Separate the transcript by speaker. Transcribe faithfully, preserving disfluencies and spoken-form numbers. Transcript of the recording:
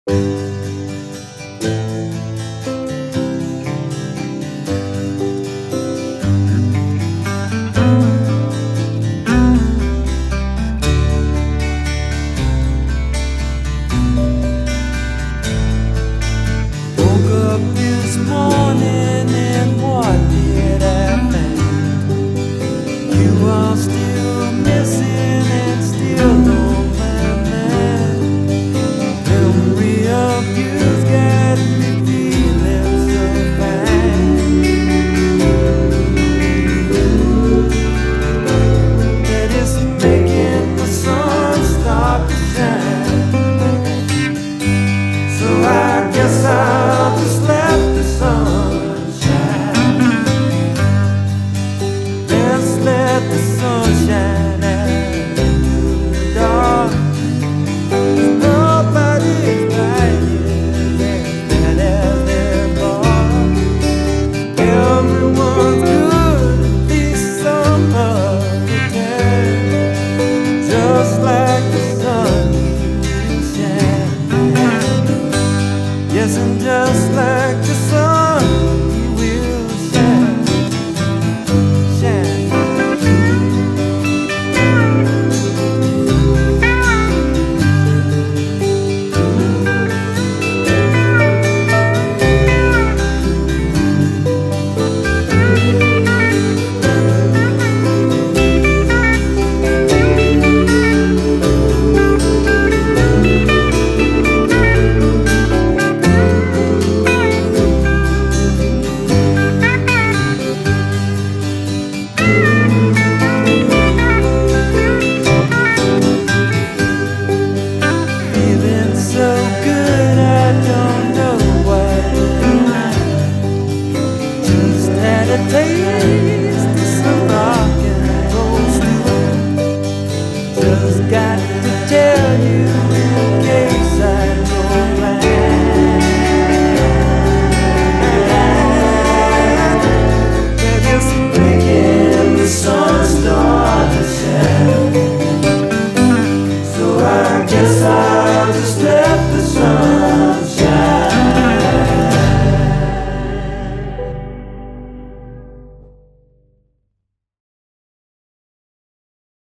Speaker 1: Woke up this morning and what did I find? You are still missing and still on my mind. Memory of you's got me feeling so fine. That it's making the sun start to shine. So I guess I